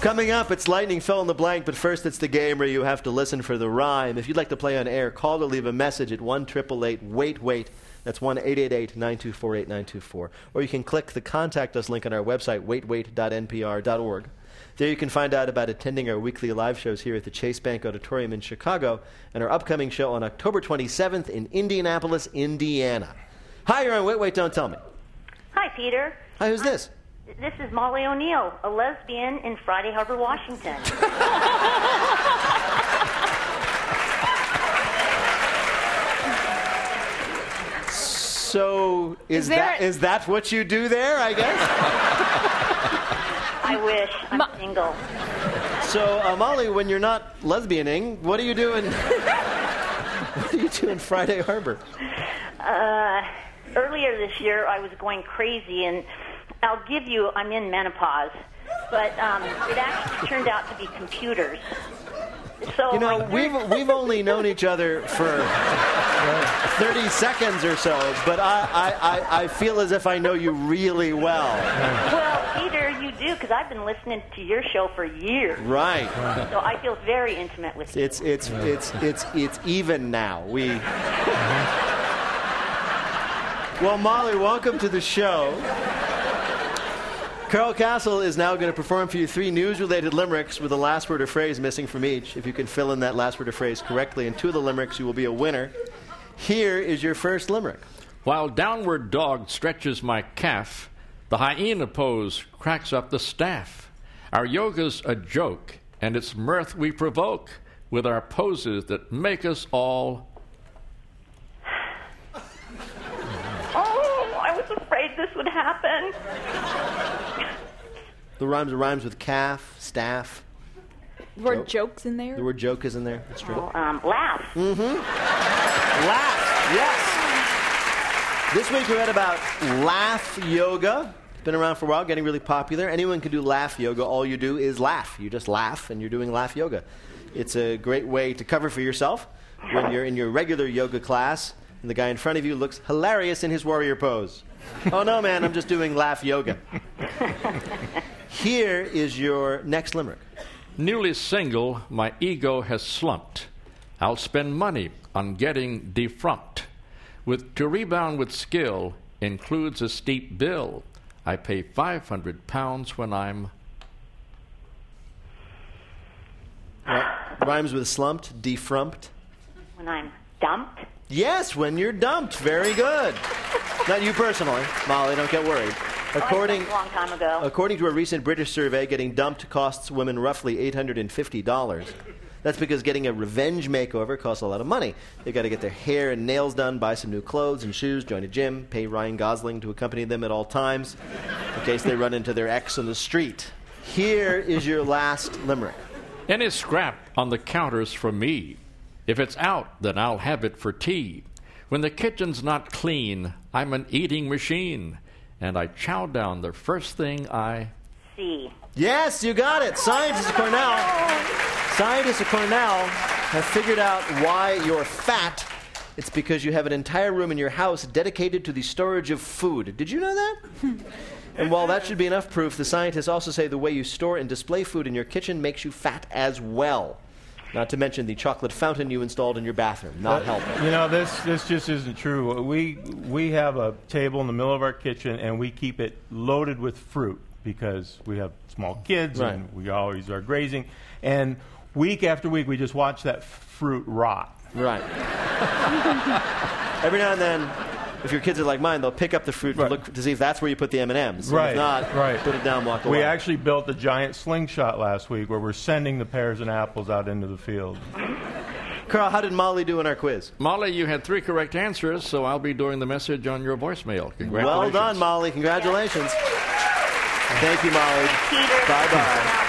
Coming up, it's Lightning Fill in the Blank, but first it's the game where you have to listen for the rhyme. If you'd like to play on air, call or leave a message at 1-888-WAIT-WAIT. That's 1-888-924-8924. Or you can click the Contact Us link on our website, waitwait.npr.org. There you can find out about attending our weekly live shows here at the Chase Bank Auditorium in Chicago and our upcoming show on October 27th in Indianapolis, Indiana. Hi, you're on Wait, Wait, Don't Tell Me. Hi, Peter. Hi, who's this? This is Molly O'Neill, a lesbian in Friday Harbor, Washington. So is that what you do there, I guess? I wish. I'm single. So, Molly, when you're not lesbianing, what do you do in Friday Harbor? Earlier this year, I was going crazy, and I'll give you, I'm in menopause, but it actually turned out to be computers. So we've only known each other for 30 seconds or so, but I feel as if I know you really well. Well, Peter, you do, because I've been listening to your show for years. Right. So I feel very intimate with you. It's even now. Well, Molly, welcome to the show. Carl Castle is now going to perform for you 3 news-related limericks with the last word or phrase missing from each. If you can fill in that last word or phrase correctly in 2 of the limericks, you will be a winner. Here is your first limerick. While downward dog stretches my calf, the hyena pose cracks up the staff. Our yoga's a joke, and its mirth we provoke with our poses that make us all... Oh, I was afraid this would happen. The rhymes with calf, staff. The word joke's in there? The word joke is in there. That's true. Laugh. Mm-hmm. Laugh, yes. This week we read about laugh yoga. It's been around for a while, getting really popular. Anyone can do laugh yoga. All you do is laugh. You just laugh, and you're doing laugh yoga. It's a great way to cover for yourself when you're in your regular yoga class, and the guy in front of you looks hilarious in his warrior pose. Oh, no, man, I'm just doing laugh yoga. Here is your next limerick. Newly single, my ego has slumped. I'll spend money on getting defrumped. To rebound with skill includes a steep bill. I pay £500 when I'm... Rhymes with slumped, defrumped. When I'm dumped? Yes, when you're dumped. Very good. Not you personally, Molly, don't get worried. A long time ago. According to a recent British survey, getting dumped costs women roughly $850. That's because getting a revenge makeover costs a lot of money. They've got to get their hair and nails done, buy some new clothes and shoes, join a gym, pay Ryan Gosling to accompany them at all times in case they run into their ex on the street. Here is your last limerick. Any scrap on the counter's for me. If it's out, then I'll have it for tea. When the kitchen's not clean, I'm an eating machine. And I chow down the first thing I see. Yes, you got it. Scientists at Cornell have figured out why you're fat. It's because you have an entire room in your house dedicated to the storage of food. Did you know that? And while that should be enough proof, the scientists also say the way you store and display food in your kitchen makes you fat as well. Not to mention the chocolate fountain you installed in your bathroom. Not helping. You know, this just isn't true. We have a table in the middle of our kitchen, and we keep it loaded with fruit because we have small kids, right, and we always are grazing. And week after week, we just watch that fruit rot. Right. Every now and then, if your kids are like mine, they'll pick up the fruit to look to see if that's where you put the M&Ms. Right. If not, put it down, walk away. We actually built a giant slingshot last week where we're sending the pears and apples out into the field. Carl, how did Molly do in our quiz? Molly, you had 3 correct answers, so I'll be doing the message on your voicemail. Congratulations. Well done, Molly. Congratulations. Yeah. Thank you, Molly. Peter. Bye-bye.